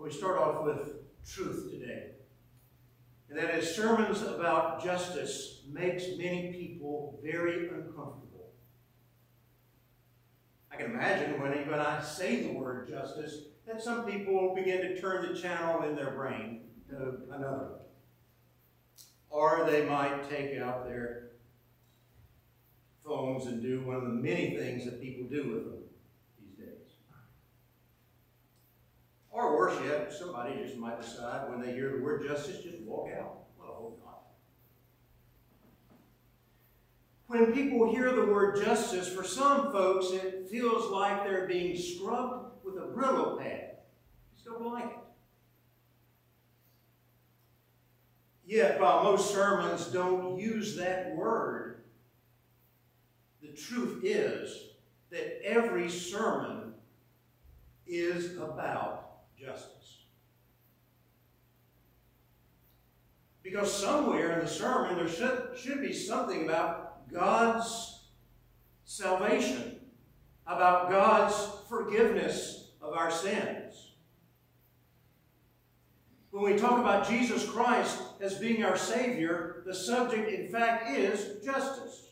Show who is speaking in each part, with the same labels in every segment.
Speaker 1: we start off with truth today. And that is, sermons about justice makes many people very uncomfortable. I can imagine when I say the word justice, that some people begin to turn the channel in their brain to another. Or they might take out their phones and do one of the many things that people do with them these days. Or worse yet, somebody just might decide when they hear the word justice, just walk out. Well, I hope not. When people hear the word justice, for some folks, it feels like they're being scrubbed with a Brillo pad. Just don't like it. Yet, while most sermons don't use that word, the truth is that every sermon is about justice. Because somewhere in the sermon there should be something about God's salvation, about God's forgiveness of our sins. When we talk about Jesus Christ as being our Savior, the subject, in fact, is justice.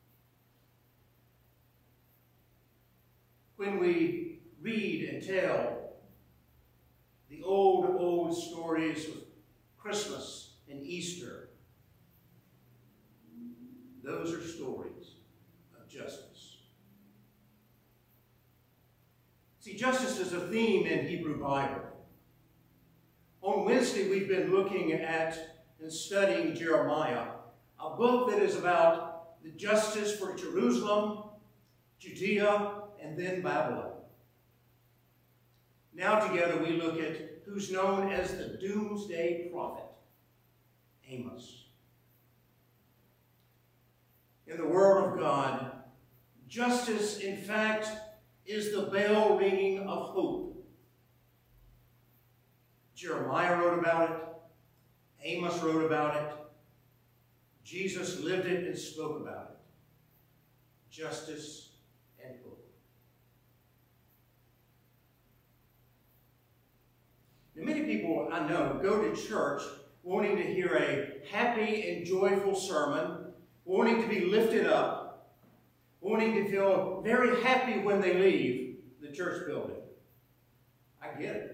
Speaker 1: When we read and tell the old stories of Christmas and Easter, those are stories of justice. See, justice is a theme in Hebrew Bible. On Wednesday, we've been looking at and studying Jeremiah, a book that is about the justice for Jerusalem, Judea, and then Babylon. Now together we look at who's known as the doomsday prophet, Amos. In the Word of God, justice, in fact, is the bell ringing of hope. Jeremiah wrote about it. Amos wrote about it. Jesus lived it and spoke about it. Justice and hope. Now, many people I know go to church wanting to hear a happy and joyful sermon, wanting to be lifted up, wanting to feel very happy when they leave the church building. I get it.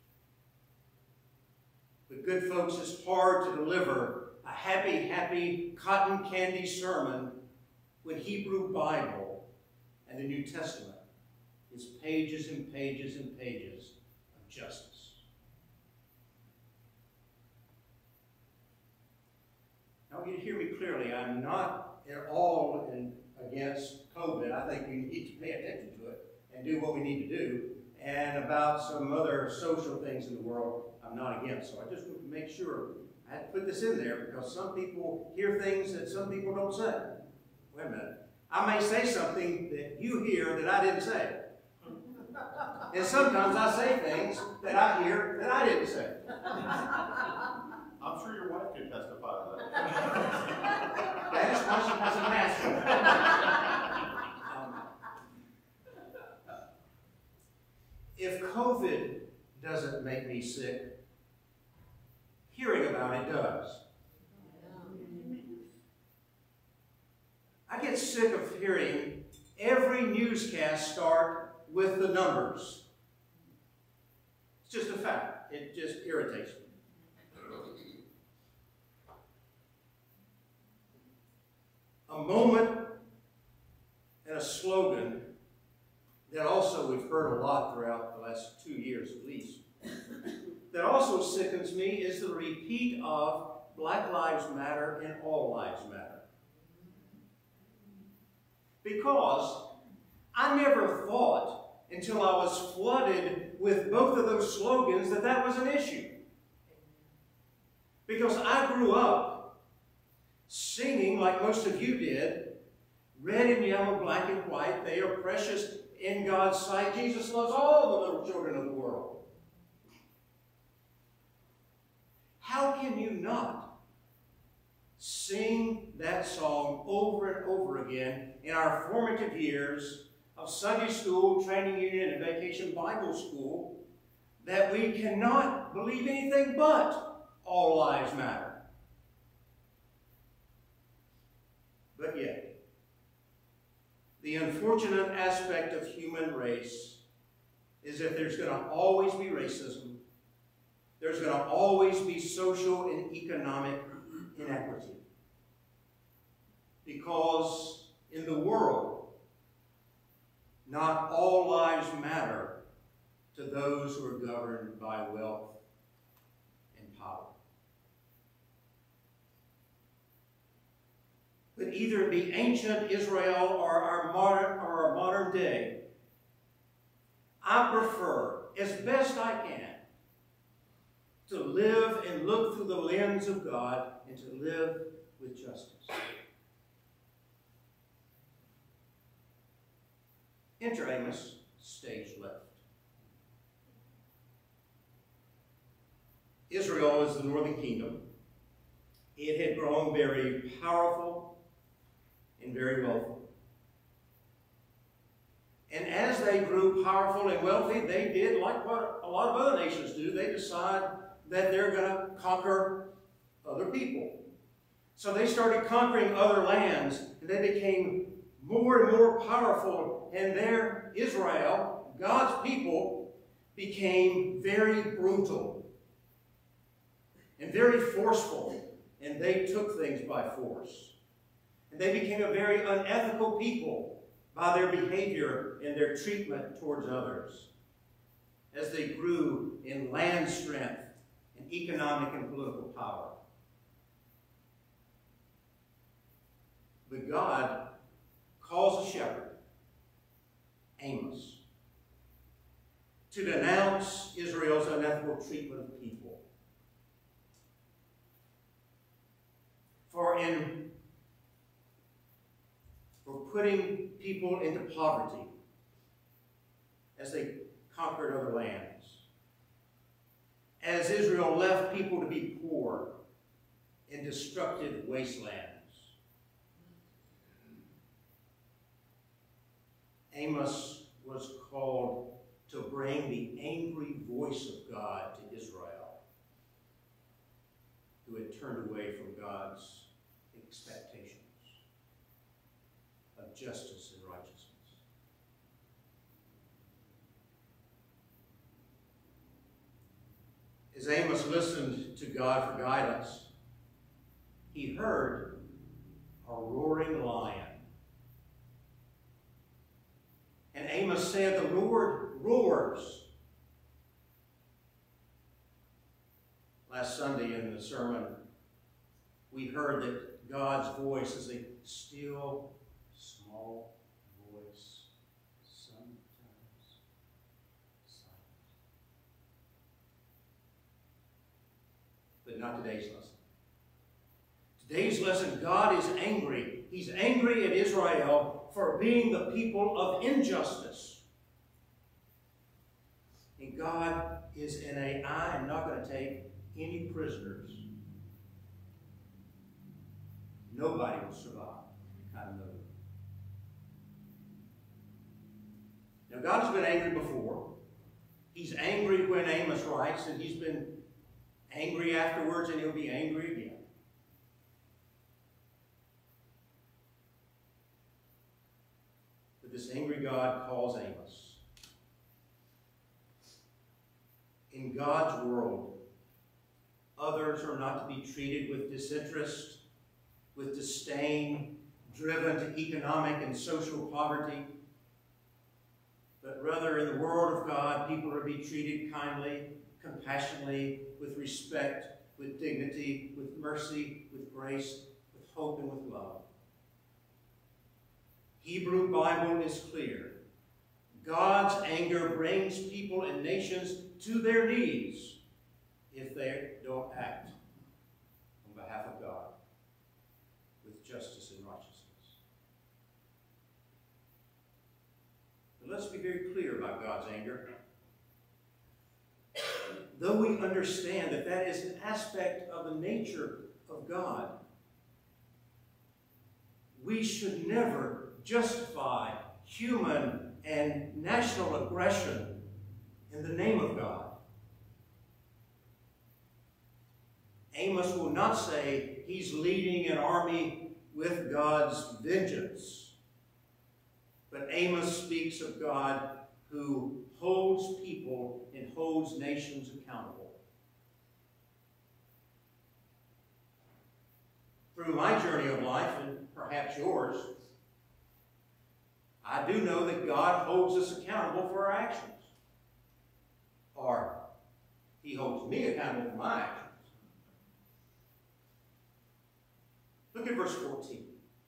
Speaker 1: But good folks, it's hard to deliver a happy, cotton candy sermon when Hebrew Bible and the New Testament is pages and pages and pages of justice. Now, you hear me clearly. I'm not at all against COVID. I think we need to pay attention to it and do what we need to do. And about some other social things in the world, I'm not against. So I just want to make sure I had to put this in there because some people hear things that some people don't say. Wait a minute. I may say something that you hear that I didn't say. And sometimes I say things that I hear that I didn't say.
Speaker 2: I'm sure your wife can testify to that.
Speaker 1: That's why she has a mask. If COVID doesn't make me sick, hearing about it does. I get sick of hearing every newscast start with the numbers. It's just a fact. It just irritates me. A moment and a slogan that also we've heard a lot throughout the last 2 years at least, that also sickens me is the repeat of Black Lives Matter and All Lives Matter. Because I never thought until I was flooded with both of those slogans that that was an issue. Because I grew up singing like most of you did, red and yellow, black and white, they are precious in God's sight. Jesus loves all the little children of the world. How can you not sing that song over and over again in our formative years of Sunday school, training union, and vacation Bible school that we cannot believe anything but all lives matter. But yet, the unfortunate aspect of human race is that there's going to always be racism. There's going to always be social and economic inequity. Because in the world, not all lives matter to those who are governed by wealth and power. But either it be ancient Israel or our modern day, I prefer, as best I can, to live and look through the lens of God and to live with justice. Enter Amos, stage left. Israel is the northern kingdom. It had grown very powerful and very wealthy. And as they grew powerful and wealthy, they did like what a lot of other nations do. They decide that they're going to conquer other people. So they started conquering other lands, and they became more and more powerful. And their Israel, God's people, became very brutal and very forceful. And they took things by force. And they became a very unethical people by their behavior and their treatment towards others, as they grew in land strength and economic and political power. But God calls a shepherd, Amos, to denounce Israel's unethical treatment of people. For putting people into poverty as they conquered other lands. As Israel left people to be poor in destructive wastelands. Amos was called to bring the angry voice of God to Israel, who had turned away from God's expectations of justice and righteousness. As Amos listened to God for guidance, he heard a roaring lion. And Amos said, "The Lord roars." Last Sunday in the sermon, we heard that God's voice is a still, small voice, sometimes silent. But not today's lesson. Today's lesson, God is angry. He's angry at Israel for being the people of injustice. And God is in a, I am not going to take any prisoners. Nobody will survive kind of move. Now, God has been angry before. He's angry when Amos writes, and he's been angry afterwards, and he'll be angry again. But this angry God calls Amos. In God's world, others are not to be treated with disinterest, with disdain, driven to economic and social poverty. But rather, in the world of God, people are to be treated kindly, compassionately, with respect, with dignity, with mercy, with grace, with hope, and with love. Hebrew Bible is clear. God's anger brings people and nations to their knees if they don't act on behalf of God with justice and righteousness. But let's be very clear about God's anger. Though we understand that that is an aspect of the nature of God, we should never justify human and national aggression in the name of God. Amos will not say he's leading an army with God's vengeance. But Amos speaks of God who holds people and holds nations accountable. Through my journey of life, and perhaps yours, I do know that God holds us accountable for our actions. Or he holds me accountable for my actions. Look at verse 14.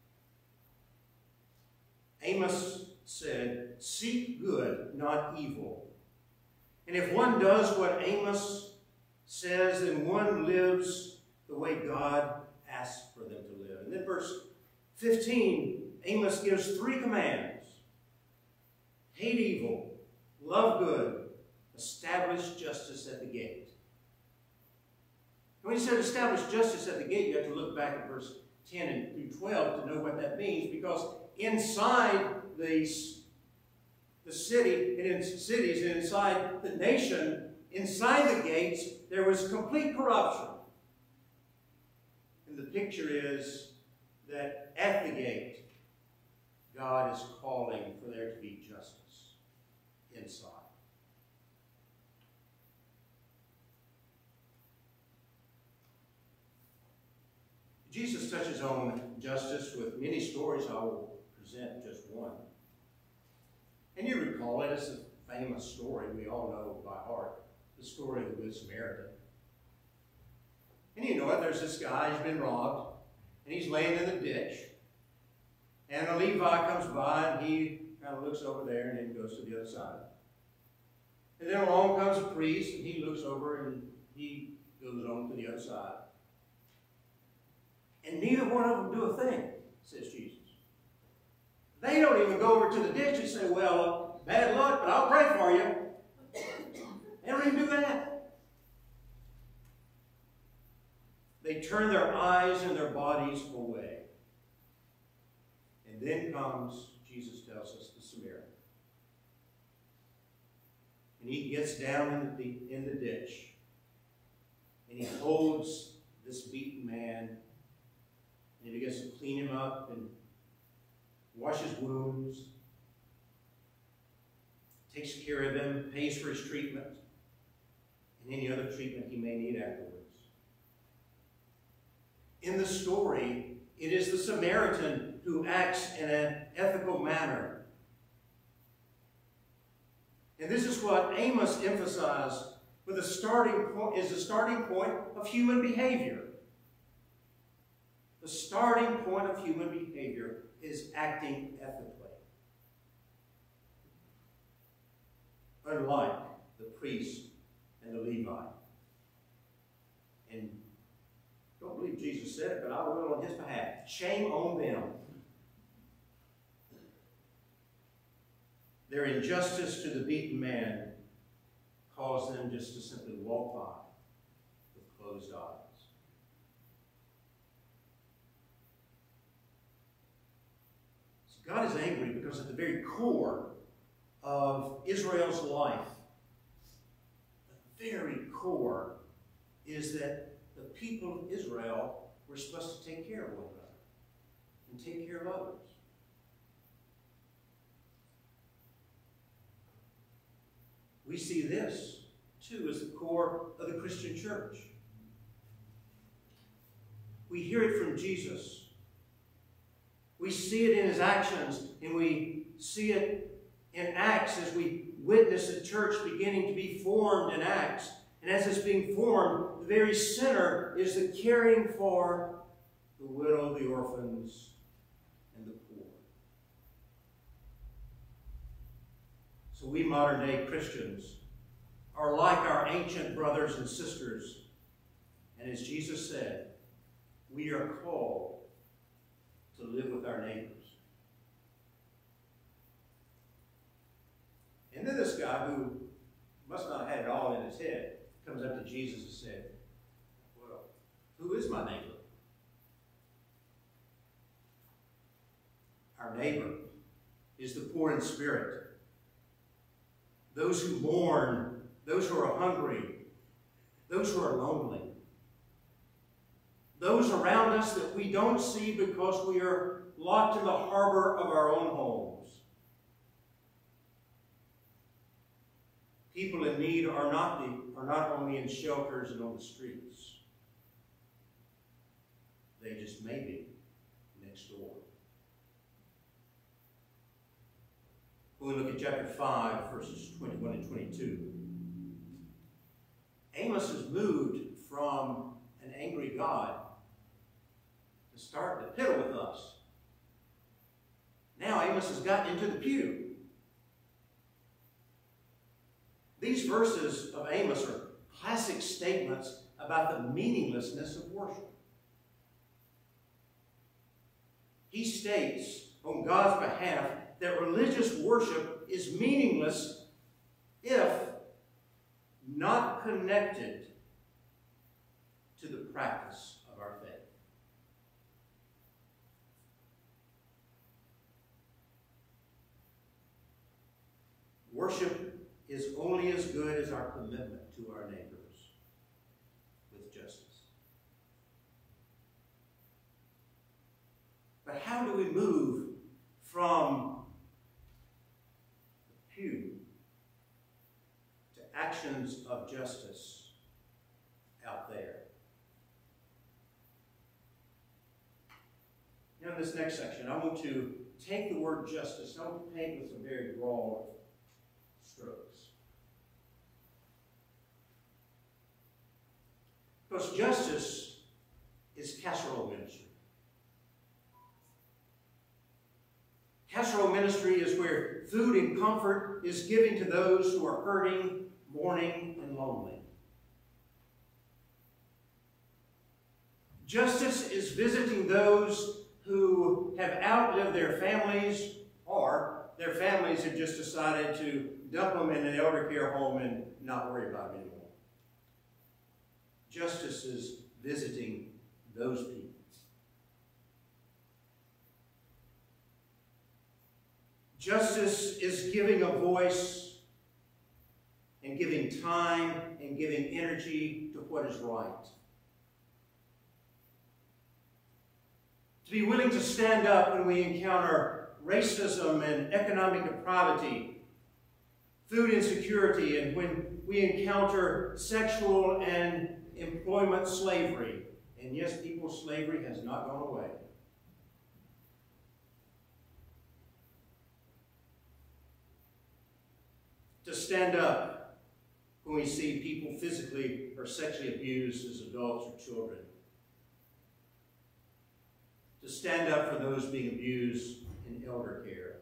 Speaker 1: Amos said, "Seek good, not evil." And if one does what Amos says, then one lives the way God asks for them to live. And then verse 15, Amos gives 3 commands. Hate evil, love good, establish justice at the gate. When he said establish justice at the gate, you have to look back at verse 10 and through 12 to know what that means, because inside the city and in cities and inside the nation, inside the gates, there was complete corruption. And the picture is that at the gate, God is calling for there to be justice inside. Jesus touches on justice with many stories. I will present just one. And you recall it, it's a famous story we all know by heart, the story of the Good Samaritan. And you know it, there's this guy, he's been robbed, and he's laying in the ditch. And a Levi comes by, and he kind of looks over there, and then goes to the other side. And then along comes a priest, and he looks over, and he goes on to the other side. And neither one of them do a thing, says Jesus. They don't even go over to the ditch and say, well, bad luck, but I'll pray for you. They don't even do that. They turn their eyes and their bodies away. And then comes, Jesus tells us, the Samaritan. And he gets down in the ditch. And he holds this beaten man. And he begins to clean him up and wash his wounds, takes care of him, pays for his treatment, and any other treatment he may need afterwards. In the story, it is the Samaritan who acts in an ethical manner. And this is what Amos emphasized with the starting point, is the starting point of human behavior. The starting point of human behavior is acting ethically. Unlike the priest and the Levi. And don't believe Jesus said it, but I will on his behalf. Shame on them. Their injustice to the beaten man caused them just to simply walk by with closed eyes. God is angry because at the very core of Israel's life, the very core is that the people of Israel were supposed to take care of one another and take care of others. We see this, too, as the core of the Christian church. We hear it from Jesus. We see it in his actions, and we see it in Acts as we witness the church beginning to be formed in Acts. And as it's being formed, the very center is the caring for the widow, the orphans, and the poor. So we modern-day Christians are like our ancient brothers and sisters. And as Jesus said, we are called to live with our neighbors. And then this guy, who must not have had it all in his head, comes up to Jesus and said, well, who is my neighbor? Our neighbor is the poor in spirit, those who mourn, those who are hungry, those who are lonely. those around us that we don't see because we are locked in the harbor of our own homes. People in need are not only in shelters and on the streets. They just may be next door. When we look at chapter 5, verses 21 and 22, Amos is moved from an angry God to start to piddle with us. Now Amos has gotten into the pew. These verses of Amos are classic statements about the meaninglessness of worship. He states on God's behalf that religious worship is meaningless if not connected to the practice of our faith. Worship is only as good as our commitment to our neighbors with justice. But how do we move from the pew to actions of justice out there? Now in this next section, I want to take the word justice, and I want to paint with some very broad strokes. Because justice is casserole ministry. Casserole ministry is where food and comfort is given to those who are hurting, mourning, and lonely. Justice is visiting those who have outlived their families, or their families have just decided to dump them in an elder care home and not worry about them anymore. Justice is visiting those people. Justice is giving a voice and giving time and giving energy to what is right. To be willing to stand up when we encounter racism and economic depravity, food insecurity, and when we encounter sexual and employment slavery. And yes, people's slavery has not gone away. To stand up when we see people physically or sexually abused as adults or children. To stand up for those being abused in elder care.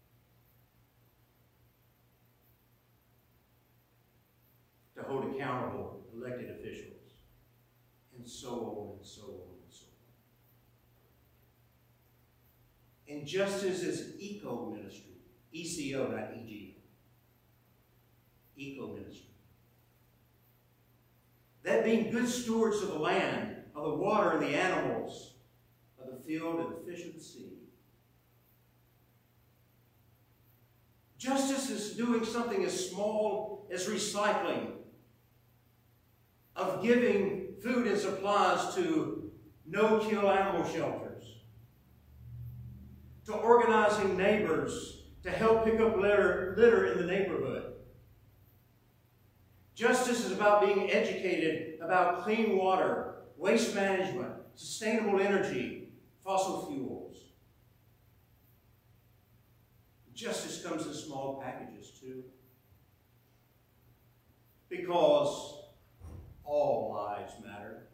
Speaker 1: To hold accountable elected officials. And so on and so on and so on. And justice is eco-ministry. ECO, not EGO. Eco-ministry. That being good stewards of the land, of the water and the animals, of the field and the fish of the sea. Justice is doing something as small as recycling, of giving food and supplies to no-kill animal shelters, to organizing neighbors to help pick up litter in the neighborhood. Justice is about being educated about clean water, waste management, sustainable energy, fossil fuels. Justice comes in small packages too, because all lives matter.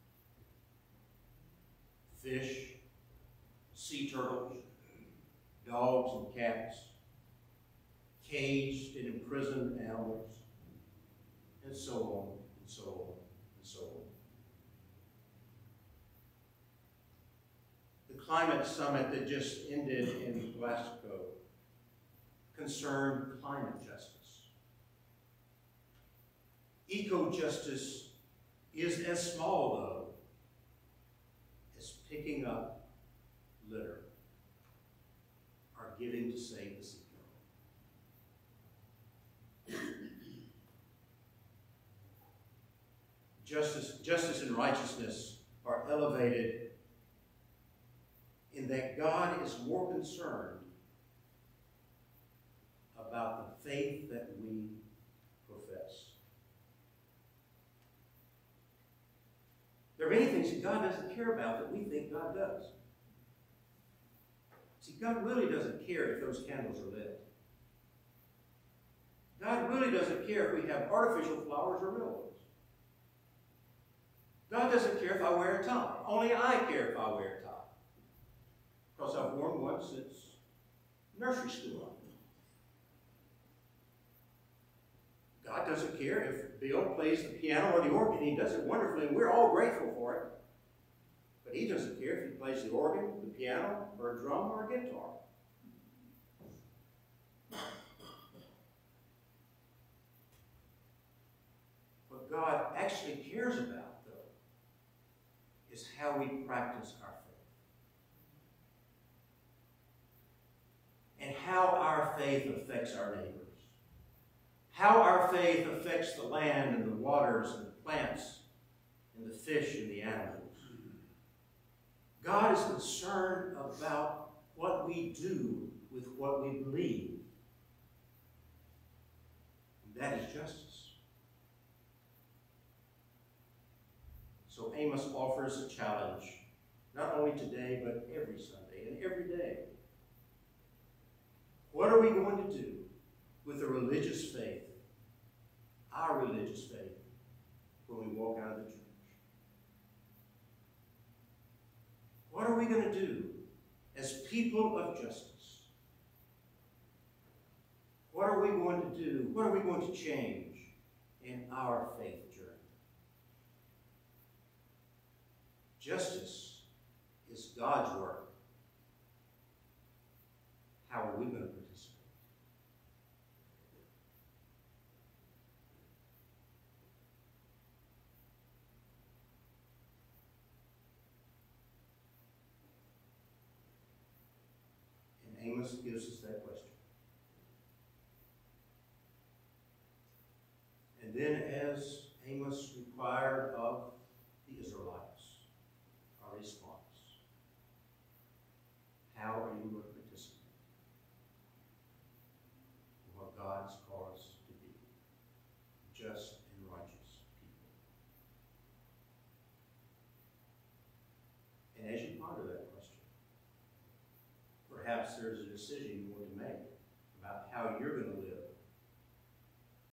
Speaker 1: Fish, sea turtles, dogs and cats, caged and imprisoned animals, and so on, and so on, and so on. The climate summit that just ended in Glasgow concerned climate justice. Eco-justice is as small, though, as picking up litter or giving to save the sea turtle. Justice and righteousness are are elevated in that God is more concerned about the faith that we profess. There are many things that God doesn't care about that we think God does. See, God really doesn't care if those candles are lit. God really doesn't care if we have artificial flowers or real ones. God doesn't care if I wear a tie. Only I care if I wear a tie. Because I've worn one since nursery school. God doesn't care if Bill plays the piano or the organ. He does it wonderfully, and we're all grateful for it. But he doesn't care if he plays the organ, the piano, or a drum, or a guitar. What God actually cares about, though, is how we practice our faith. And how our faith affects our neighbors. How our faith affects the land and the waters and the plants and the fish and the animals. God is concerned about what we do with what we believe. And that is justice. So Amos offers a challenge, not only today, but every Sunday and every day. What are we going to do with a religious faith, our religious faith, when we walk out of the church? What are we going to do as people of justice? What are we going to do? What are we going to change in our faith journey? Justice is God's work. How are we going to participate? And Amos gives us that question. And then, as Amos required of the Israelites, our response: how are you going to participate in what God's called us to be? Just and righteous people. And as you ponder that question, perhaps there's a decision you want to make.